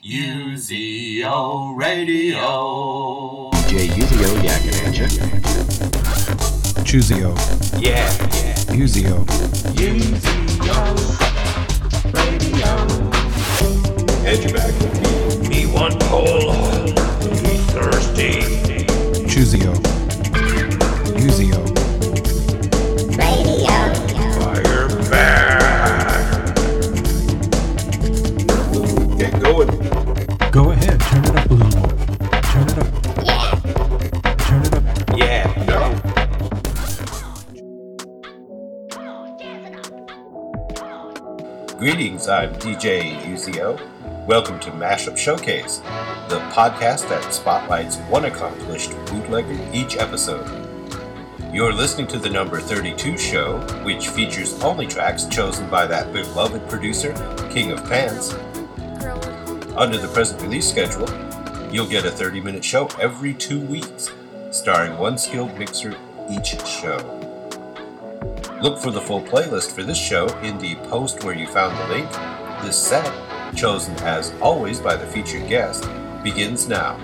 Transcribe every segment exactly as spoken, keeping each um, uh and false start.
U Z O Radio. D J U Z O Yakinacha. Choosio. Yeah, yeah. U Z O. U Z O Radio. Edge your back with me. Me one pole. Me thirsty. Choosio. U Z O. Fire back. Get going. Go ahead, turn it up a little more. Turn it up. Yeah. Turn it up. Yeah, no. Greetings, I'm D J U Z O. Welcome to Mashup Showcase, the podcast that spotlights one accomplished bootlegger each episode. You're listening to the number thirty-two show, which features only tracks chosen by that beloved producer, King of Pants. Under the present release schedule, you'll get a thirty-minute show every two weeks, starring one skilled mixer each show. Look for the full playlist for this show in the post where you found the link. This set, chosen as always by the featured guest, begins now.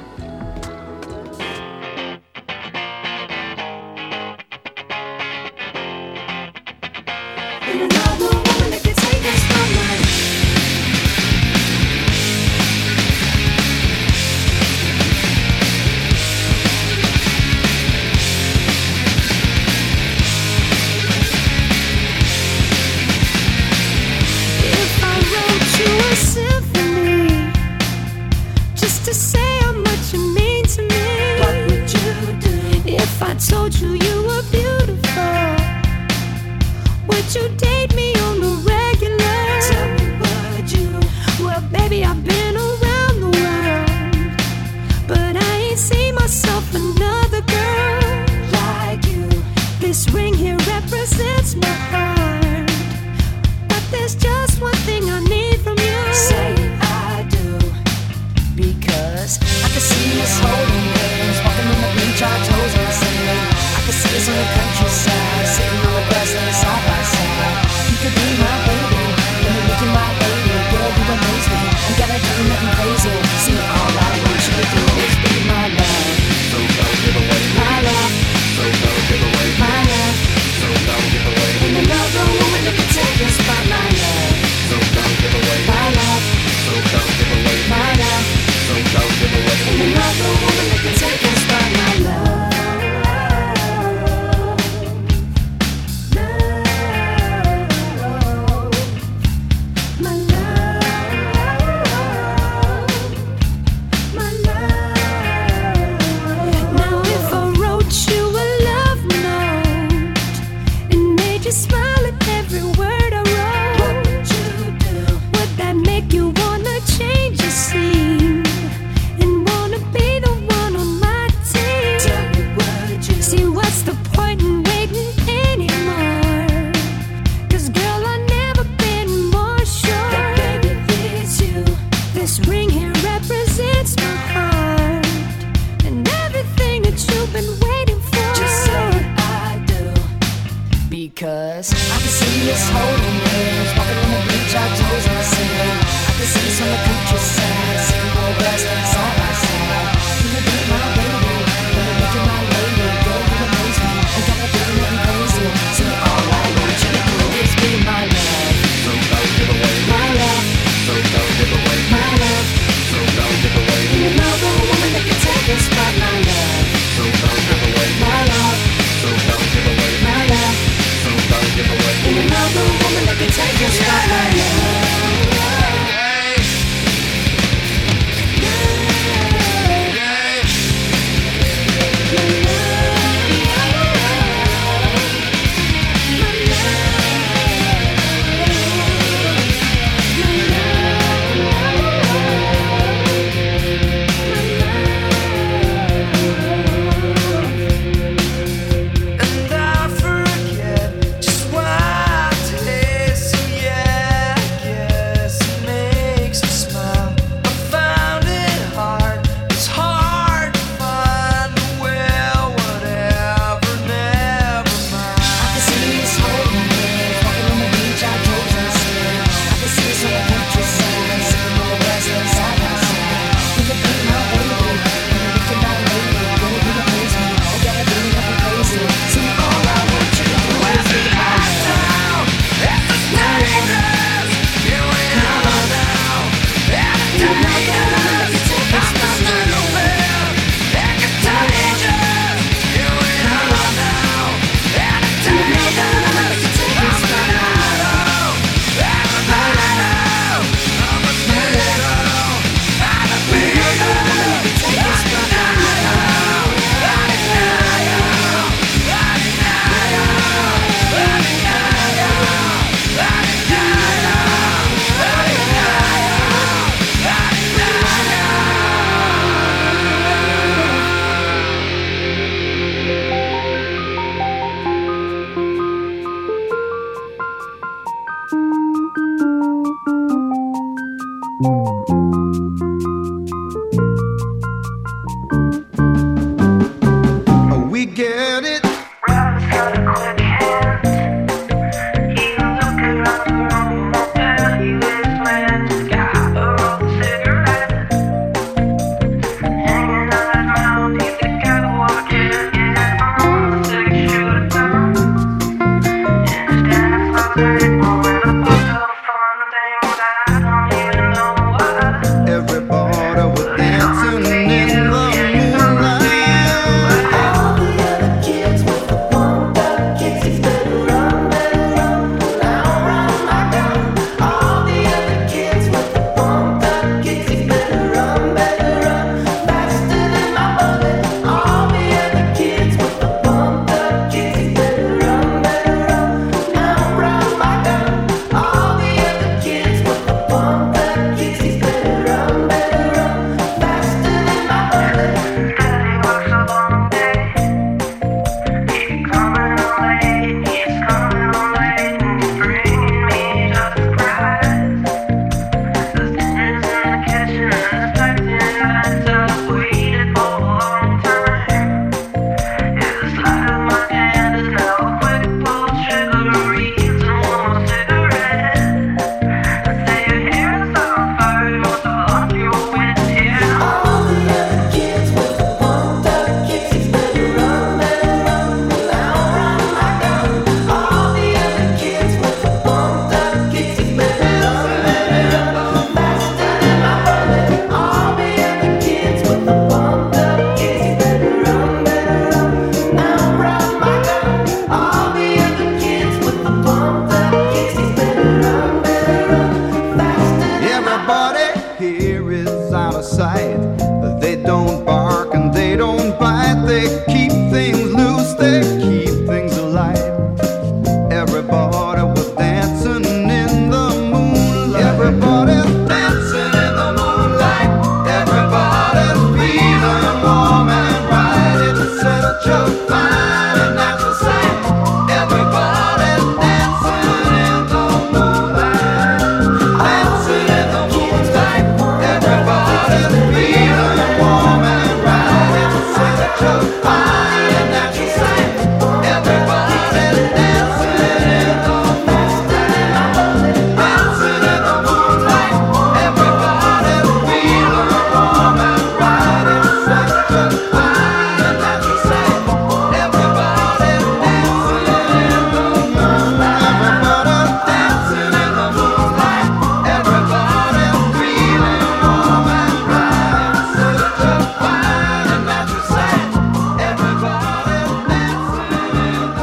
out of sight. They don't bark and they don't bite. They keep things loose, they keep things alive. Everybody was dancing in the moonlight. Everybody's dancing in the moonlight. Everybody's feeling warm and right. It's such a fine and natural sight. Everybody's dancing in the moonlight. Dancing in the moonlight. Everybody's feeling warm and right. It's such a fine and natural sight. Everybody's dancing in the moonlight. Dancing in the moonlight. Everybody's feeling warm and right. It's such a fine and natural sight. Everybody's dancing in the moonlight. Everybody's dancing in the moonlight. Everybody's feeling warm and right. It's such a fine and natural sight. Everybody's dancing in the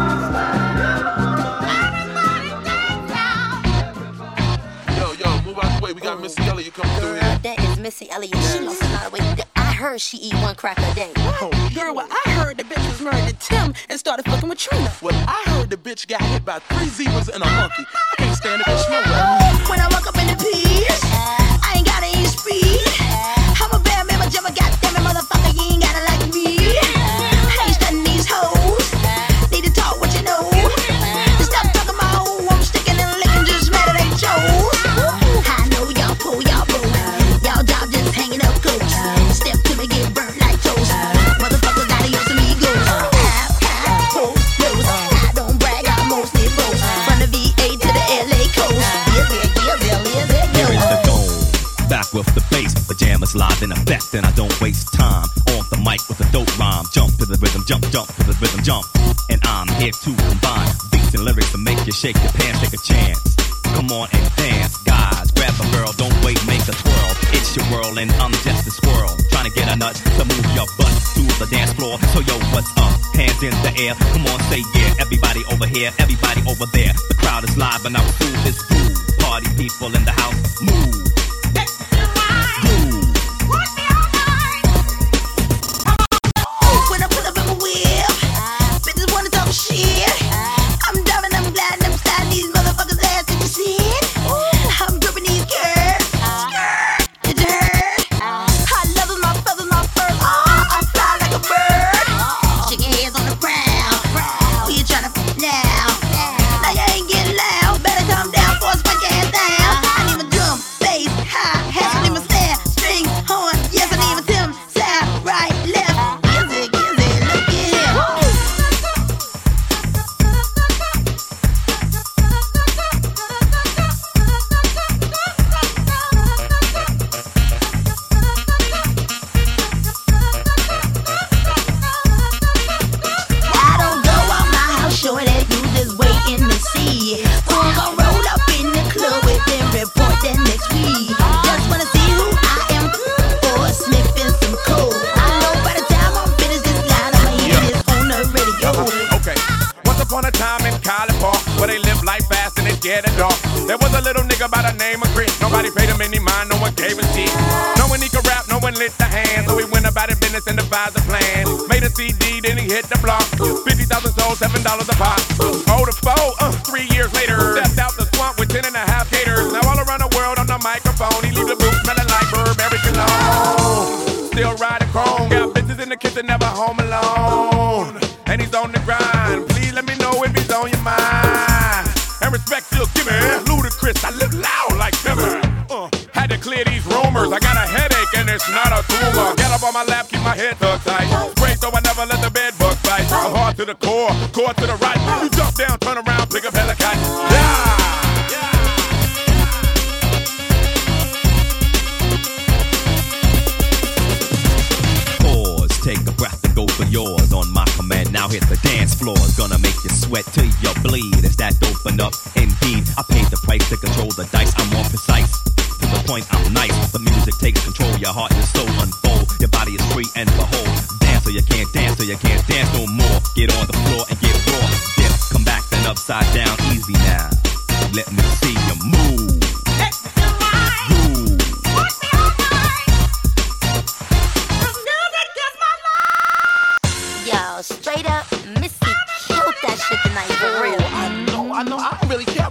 Yo, yo, move out the way. We got Missy Elliott coming through Girl, here. that is Missy Elliott. She lost a lot of weight. I heard she eat one crack a day. Girl, well, I heard the bitch was married to Tim and started fucking with Trina. Well, I heard the bitch got hit by three zebras and a monkey. I can't stand the bitch no way. When I walk up in the piece, I ain't gotta eat speed. I'm a bad man, but jump a goddamn it, motherfucker, you ain't gotta like me. I ain't studying these hoes. Need to talk what you know. Stop talking my hoe. I'm sticking and licking, just mad at they chose. I know y'all pull y'all boat. Y'all job just hanging up coats. Step to me, get burnt like toast. Motherfuckers got a some egos. Half, half, post, nose. I don't brag, I mostly boast. From the V A to the L A coast. Is it, is it, is it, Here is the yo. dome, back with the bass, pajamas live in effect, and I don't waste time on the mic with a dope rhyme. Jump to the rhythm, jump, jump to the rhythm, jump, and I'm here to combine beats and lyrics to make you shake your pants, take a chance. Come on and dance, guys, grab a girl, don't wait, make a twirl. It's your world and I'm just a squirrel, trying to get a nut to move your butt to the dance floor. So yo, what's up? Hands in the air, come on, say yeah. Everybody over here, everybody over there. The crowd is live and our food is food. Party people in the house, move. Move. When I pull up in my whip, bitches wanna talk shit. I'm driving, I'm gliding, I'm sliding these motherfuckers' ass to the seat. I'm gripping these curves. Skirt, did you heard? I love my feathers, my fur. Oh, I fly like a bird. Shake your hands on the ground. Who you tryna f now? Now you ain't getting loud. Better calm down before I spank your ass down. I need my drum, bass, hi-hats, I need my snare, string, horn. Yes, I need my Tim, sound, right, left. Gives it, gives it, look at here. I don't go out my house showing that you just waiting to see who gon' roll up in the club with them report that next week. Just wanna see who I am or sniffing some coke. I know by the time I'm finished this line, I'ma hear this on the radio. Okay. Once upon a time in College Park, where they live life fast and it get it dark. There was a little nigga by the name of Chris. Nobody paid him any mind, no one gave a shit. No one he could rap, no one lit the hand. So he went about his business and devised a plan. Made a C D, then he hit the block. fifty thousand sold, seven dollars a pop. Oh, the foe, uh, three years later. Stepped out the swamp with ten and a half gators. Now all around the world on the microphone. He leave the booth smelling like Burberry cologne. Still riding chrome. Got bitches in the kitchen, never home alone. And he's on the grind. Please let me know if he's on your mind. And respect still give me Ludacris. I live loud like Timber. Uh, had to clear these rumors. I got a headache and it's not a tumor. Get up on my lap, keep my head tucked tight. Spray so I never let the bed bug bite. I'm hard to the core, core to the right. You jump down, turn around, pick up helicopter. Yeah! Take a breath and go for yours on my command. Now hit the dance floor. It's gonna make you sweat till you bleed. Is that open up? Indeed, I paid the price to control the dice. I'm more precise. To the point, I'm nice. The music takes control. Your heart and soul unfold. Your body is free and behold. Dance or you can't dance or you can't dance no more. Get on the floor and get raw. Dip, come back then upside down. Easy now. Let me see you move. Move.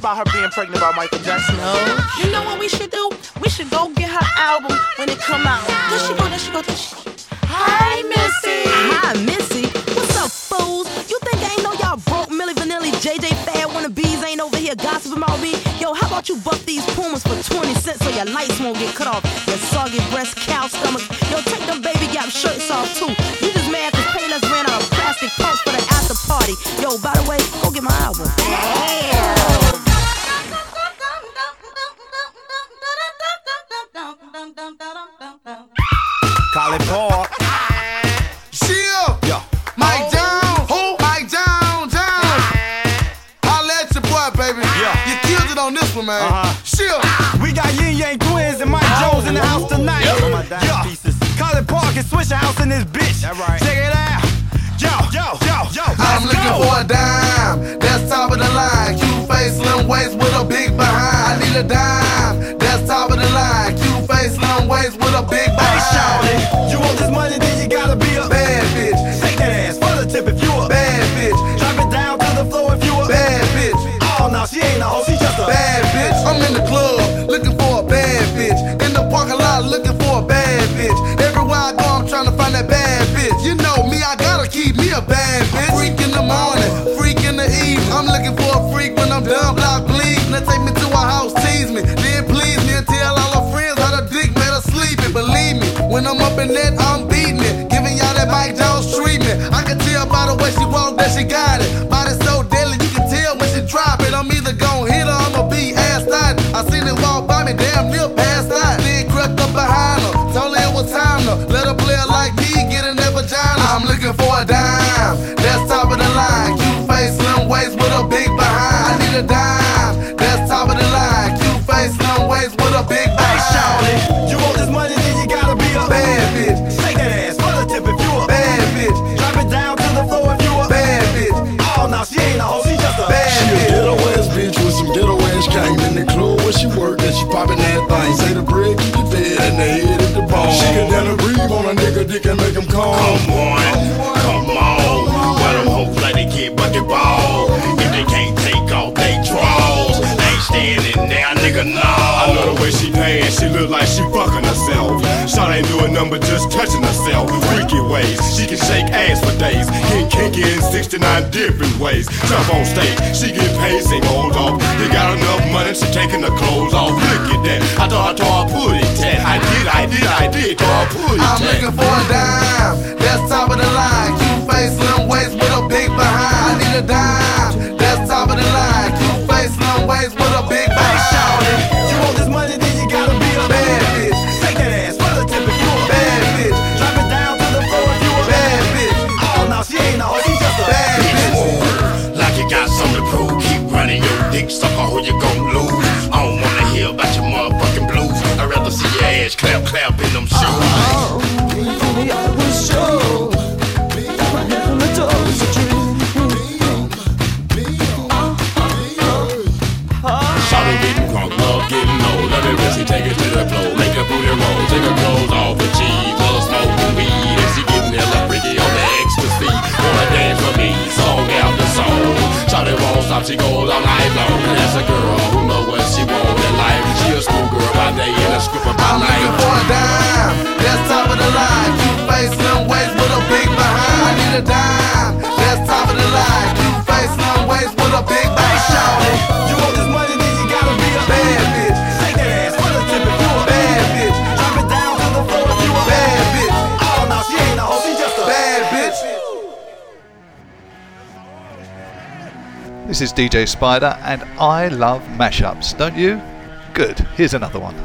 about her being pregnant by Michael Jackson? No. You know what we should do? We should go get her album when it come out. There she go, there she go, there she go. Hi, Missy. Hi, Missy. What's up, fools? You think I ain't know y'all broke Milli Vanilli, J J Fad wannabes ain't over here gossiping about me? Yo, how about you buff these Pumas for twenty cents so your lights won't get cut off? Your soggy breast, cow stomach. Yo, take them baby gap shirts off too. You just mad cause Payless ran out of plastic pumps for the after party. Yo, by the way, go get my album. Damn. Call it Paul. Chill. Yo. Mike down. Who? Mike down, down. Holla at your boy, baby. Yeah. You killed it on this one, man. Uh-huh. Chill. We got Yin Yang Twins and Mike Jones in the house tonight. Yep. Yeah. Colin Park and Swisher House in this bitch. That right. Check it out. Yo, yo, yo, yo. I'm looking go. for a dime. That's top of the line. Cute face, slim waist with a big behind. I need a dime. That's top of the line. Cute face, slim waist with a big behind. Hey, shawty, you want this money, then you gotta be a bad bitch. Take that ass for the tip if you a bad bitch. Drop it down to the floor if you a bad bitch. Oh, no, she ain't a hoe, she just a bad bitch. I'm in the club looking for a bad bitch. In the parking lot looking for a bad bitch. Everywhere I go, I'm trying to find that bad bitch. You know me, I gotta keep me a bad bitch. Freak in the morning, freak in the evening. I'm looking for a freak when I'm done, block bleed. Now take me to her house, tease me, then please me and tell all her friends how the dick made her sleeping. Believe me, when I'm up in that, I'm beating it. Giving y'all that Mike Jones treatment. I can tell by the way she walk that she got it. Body so deadly, you can tell when she drop it. I'm either gon' hit her, I'ma be ass out. I seen it walk by me, damn near passed out. Then crept up behind her, told her it was time to let a player like me get in that vagina. I'm looking for a dime, that's top of the line. Cute face, slim waist with a big behind. I need a dime, that's top of the line. Cute face, slim waist with a big behind. Hey, shawty, you want this money, then you gotta be a bad bitch. Take that ass for the tip if you a bad bitch. Drop it down to the floor if you a bad bitch. Oh, no, she ain't a hoe, she just a bad she bitch. A ghetto ass bitch with some ghetto ass came in the club where she worked and she poppin' that thing. Say the bread keep you fed and the head at the bone. She can down and breathe on a nigga dick and make him calm. Come on, come on. Why them hoes like they get bucket ball? If they can't take off they draws, they ain't standing there, nigga, no. I know the way she paying, she look like she fucking herself. Shot ain't doing nothing but just touching herself. Freaky ways, she can shake ass for days. Get kinky in sixty-nine different ways. Jump on stage, she get paid, sing hold off. You got enough money, she taking the clothes off. Look at that, I thought I told her put it tat. I did, I did, I did, told her put it I'm tat. looking for a dime, that's top of the line. Cute face, slim waist with a big behind. I need a dime, that's top of the line. Cute face, slim waist with a big behind. Hey, shawty, you want this money, then you gotta be a bad bitch. Take that ass for the tip if you a bad bitch. Drop it down to the floor if you a bad bitch. Oh, no, she ain't a hoe, she just a bad bitch. Like you got something to prove, keep running your dick sucker or you gon' lose. I don't wanna hear about your motherfucking blues. I'd rather see your ass clap, clap in them shoes. Oh, baby, I was sure. My head from the toes, a dream. Shawty getting crunk, love getting old. Let me really take it to the floor. Make her booty roll, take her clothes off and cheese. While her smoking weed and she getting hella pretty on the ecstasy. Wanna dance for me, song after song. Shawty won't stop, she goes all night long. And that's a girl who know what she want in life. She a schoolgirl by day and a stripper by I'm night. looking for a dime, that's top of the line. Cute face, slim waist with a big behind. I need a dime, that's top of the line. Cute face, slim waist with a big behind. You want this money, then you gotta be a bad bitch. Take that ass for the tip if you a bad bitch. Drop it down to the floor if you a bad bitch. Oh, no, she ain't a hoe, she just a bad bitch. This is D J Spider and I love mashups, don't you? Good, here's another one.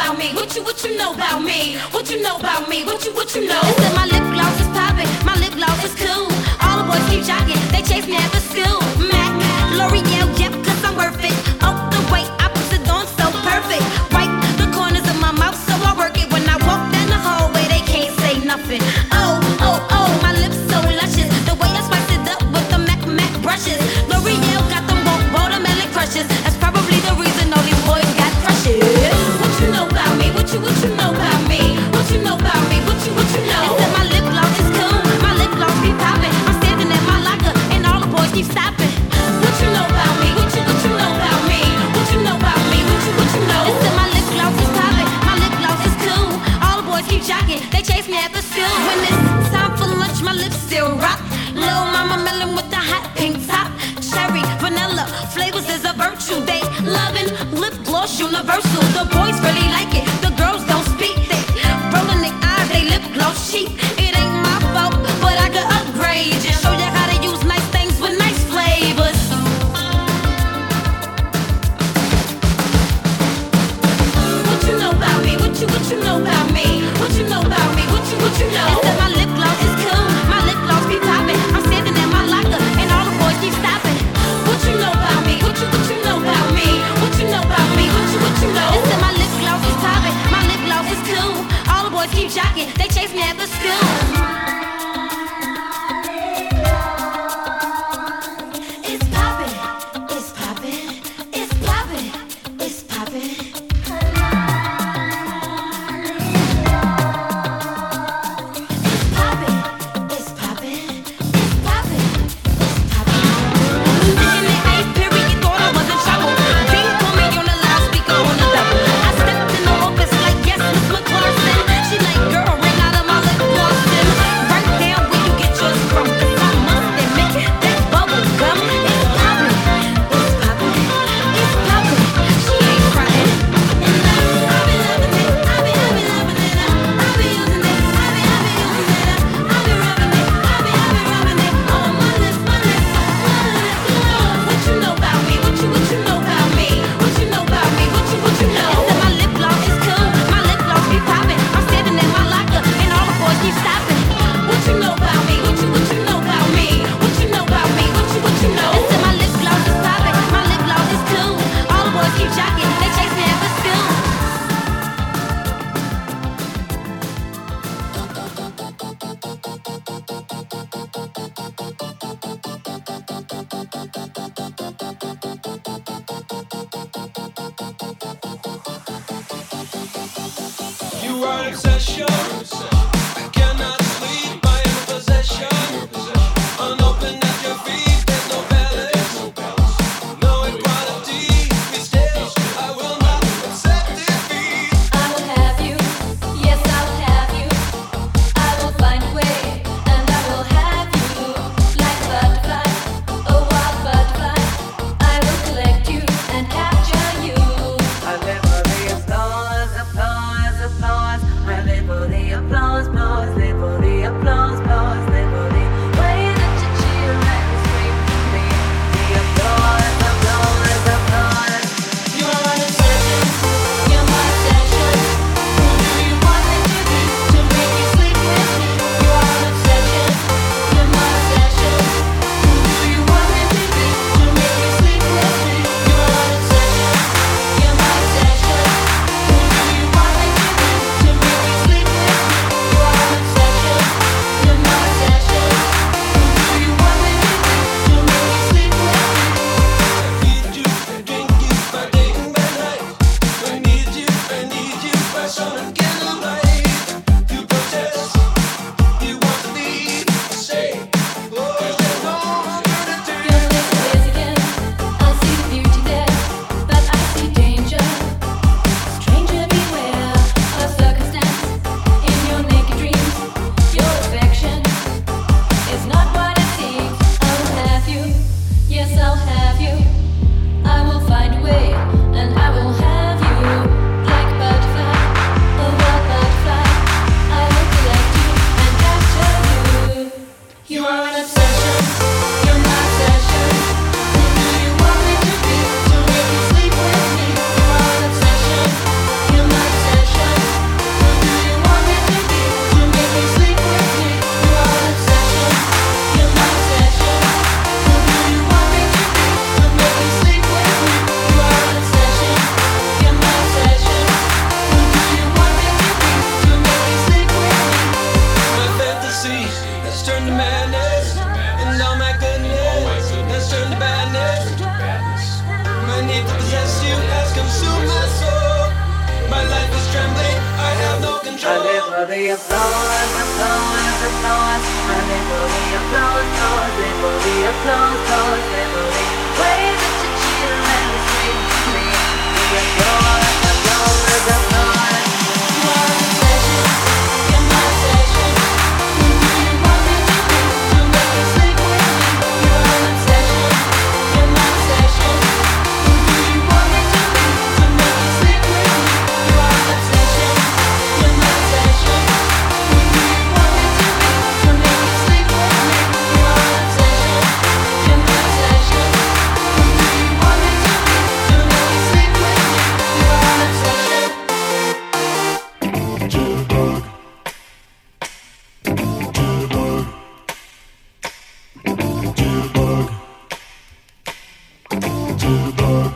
about me? What you, what you know about me? What you know about me? What you, what you know? They said my lip gloss is popping, my lip gloss is cool. All the boys keep jocking, they chase me after school. Mac, L'Oreal, yep, cause I'm worth it. Oh, the way I put it on so perfect. Right the corners of my mouth, so I work it. When I walk down the hallway, they can't say nothing. Oh, oh, oh, my lips so luscious. The way I spice it up with the Mac, Mac brushes. L'Oreal got them watermelon crushes. That's probably the reason all these boys got crushes. What you know about me? What you, what you know about me? What you know about me? What you, what you know? They said my lip gloss is cool, my lip gloss be popping. I'm standing at my locker and all the boys keep stopping. What you know about me? What you, what you know about me? What you know about me? What you, what you know? They said my lip gloss is popping, my lip gloss is cool. All the boys keep jocking, they chase me after school. When it's time for lunch, my lips still rock. Lil' mama melon with the hot pink top. Cherry, vanilla, flavors is a virtue. They loving lip gloss universal. The boys really like it, the girls don't speak. They rolling their eyes, they lip gloss cheap. It ain't my fault, but I could upgrade. Just show you how to use nice things with nice flavors. What you know about me? What you, what you know about me? What you know about me? What you, what you know? They said my lip gloss is cool, my lip gloss be popping. I'm standing at my locker and all the boys keep stopping. What you know about me? What you, what you know about me? What you know about me? What you, what you know? They said my lip gloss is popping, my lip gloss is cool. All the boys keep jocking, they chase me after school. It's poppin', it's poppin', it's poppin', it's poppin'. It's poppin', it's poppin', it's poppin'. In the eighth period, thought I was in trouble. Ding put me on the loudspeaker on the double. I stepped in the office like, yes, Miss McClarson. She like, girl, ring out of my lip gloss. Right down where you get yours from. 'Cause I must admit that bubble gum is poppin', it's poppin', it's poppin'. She ain't frontin'. And I, I be loving it, I be, I be loving it. I be using it, I be, I be using it. I be rubbing it, I be, I be rubbing it. On my lips, my lips, my lips. What you know about me? What you, what you know about me? What you know about me? What you, what you know? They said my lip gloss is cool, my lip gloss be popping. I'm standing at my locker and all the boys keep stopping. What you know about me? What you, what you know about me? What you know about me? What you, what you know? They said my lip gloss is popping, my lip gloss is cool. All the boys keep jocking, they chase me after school. You are an obsession. I cannot sleep. I am a possession. Unopened at your feet. There's no balance. No equality. Be still. I will not accept defeat. I will have you, yes I will have you. I will find a way, and I will have you. Like a butterfly, a wild butterfly. I will collect you and capture you. I live for the applause, applause, applause. I live for the applause. has turned to madness. And oh my goodness, has turned to badness. My need to possess you has consumed my soul. My life is trembling, I have no control. I live for the applause, applause, applause. I live for the applause, applause, live for the applause, applause, live for the way that you chill and you scream to me. The applause, applause, applause. You are in session, in my session. Who do you want me to be to make you sleep with me? You are in session, in my session. Who do you want me to be to make you sleep with me? You are in session, in my session. Who do you want me to be to make you sleep with me? You are in session, in my session. Who do you want me to be to make you sleep with me? You are in session. Jitterbug. Jitterbug. Jitterbug.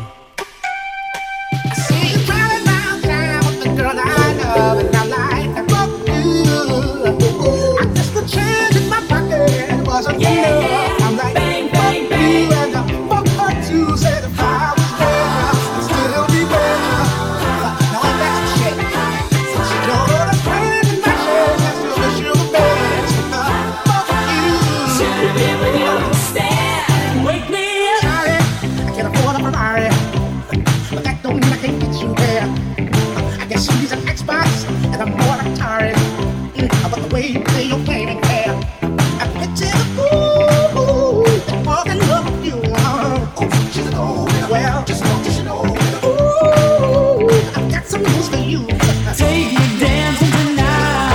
See you driving downtown with the girl that I love, and I'm like, fuck you. I just the change in my pocket, it wasn't enough. I'm like, fuck you, and I fuck her too. Said if I was there, I'd still be there. Now I'm back to shit. She don't know the pain in my chest, I still wish you were better. Fuck you. Should be when you understand. Wake me up. Sorry, I can't afford a Ferrari, but that don't mean I can't get you there. I guess she's an Xbox and I'm more like Atari. Mm, but the way you play your game ain't fair. I picture the fool that falls in love with you. Oh, she's an old man. Well, just know she's an old man. Ooh, I've got some news for you. Take me dancing tonight.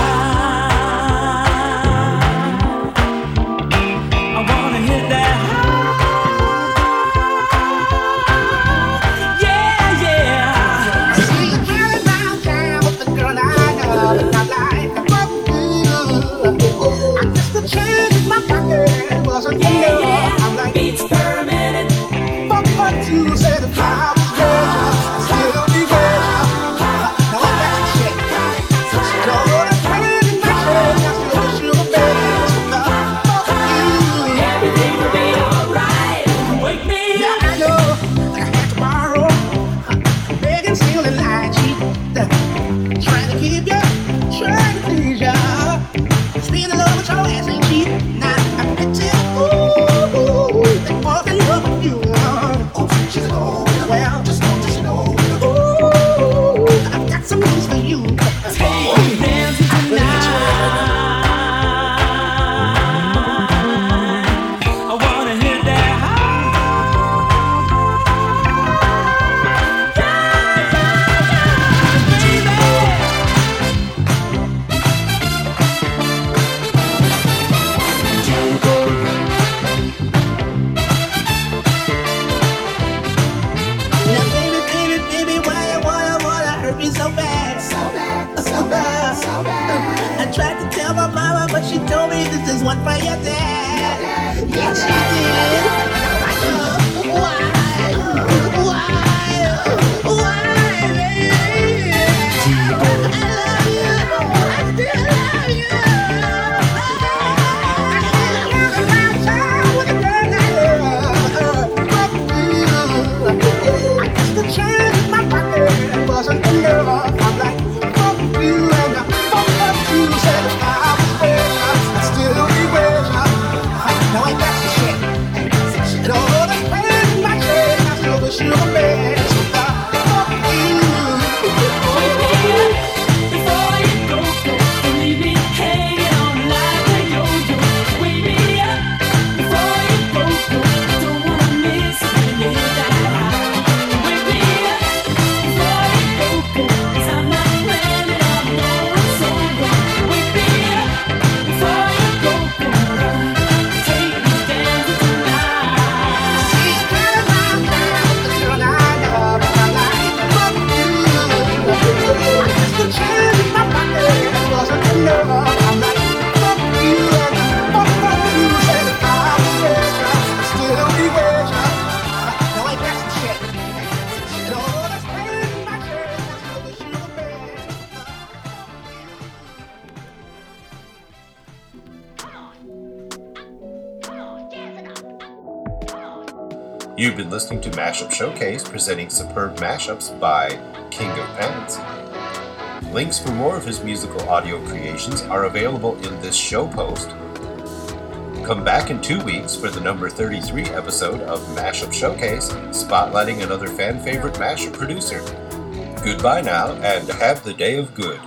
I wanna hit that high. Yeah, yeah. I see you driving downtown with the girl I love, and I'm like, fuck you. I guess the change in my pocket wasn't Yeah, enough. yeah. I'm like, Beats per minute. fuck her too. Said if I was there, I'd still be there. Now I'm back to shit. She don't know the pain in my chest, I still wish you were better. Fuck you. Everything will be alright. Wake me Yeah, up. I know that I had to borrow, begging, stealing, lying, cheat, trying to keep you, trying to please ya. Being in love with your ass ain't cheap. Now I picture ooh, that falls in love with you. Oh, she's an old man. Well, just know she's an old man. Ooh, I've got some news for you. Take me dancing tonight. I wanna hit that high. Yeah, yeah, yeah. Now, baby, baby, baby, why you wanna, wanna hurt me so bad? So bad, so bad, so bad. I tried to tell my mama, but she told me this is one for your dad. Yeah, she did. Why? Why? Why, baby? I love you. I still love you. I still love my child with the girl I love. Fuck you. I guess the change in my pocket wasn't enough. I'm like, fuck you, and I fuck up you. Said if I was there, I'd still be there. Now I got the shit. You've been listening to Mashup Showcase, presenting superb mashups by King of Pants. Links for more of his musical audio creations are available in this show post. Come back in two weeks for the number thirty-three episode of Mashup Showcase, spotlighting another fan-favorite mashup producer. Goodbye now, and have the day of good.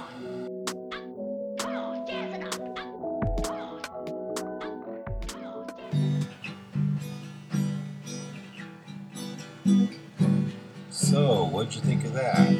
So, what'd you think of that?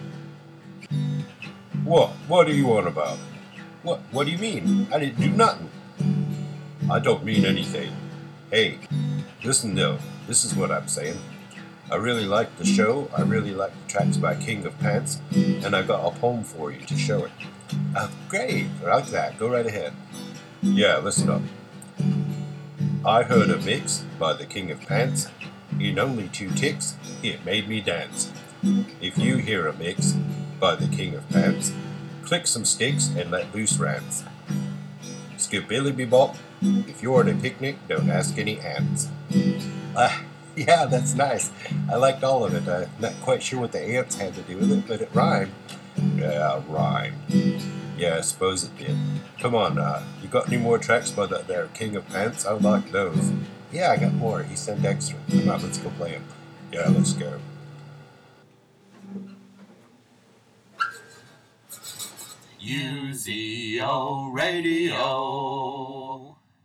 What? What are you on about? What? What do you mean? I didn't do nothing. I don't mean anything. Hey, listen though, this is what I'm saying. I really like the show, I really like the tracks by King of Pants, and I got a poem for you to show it. Oh, great, I like that, go right ahead. Yeah, listen up. I heard a mix by the King of Pants. In only two ticks, it made me dance. If you hear a mix by the King of Pants, click some sticks and let loose rants. Skip-billy bebop, if you're at a picnic, don't ask any ants. Ah, yeah, that's nice. I liked all of it. I'm not quite sure what the ants had to do with it, but it rhymed. Yeah, rhymed. Yeah, I suppose it did. Come on, uh, you got any more tracks by that there King of Pants? I like those. Yeah, I got more. He sent extra. Come on, let's go play them. Yeah, let's go. U Z O Radio.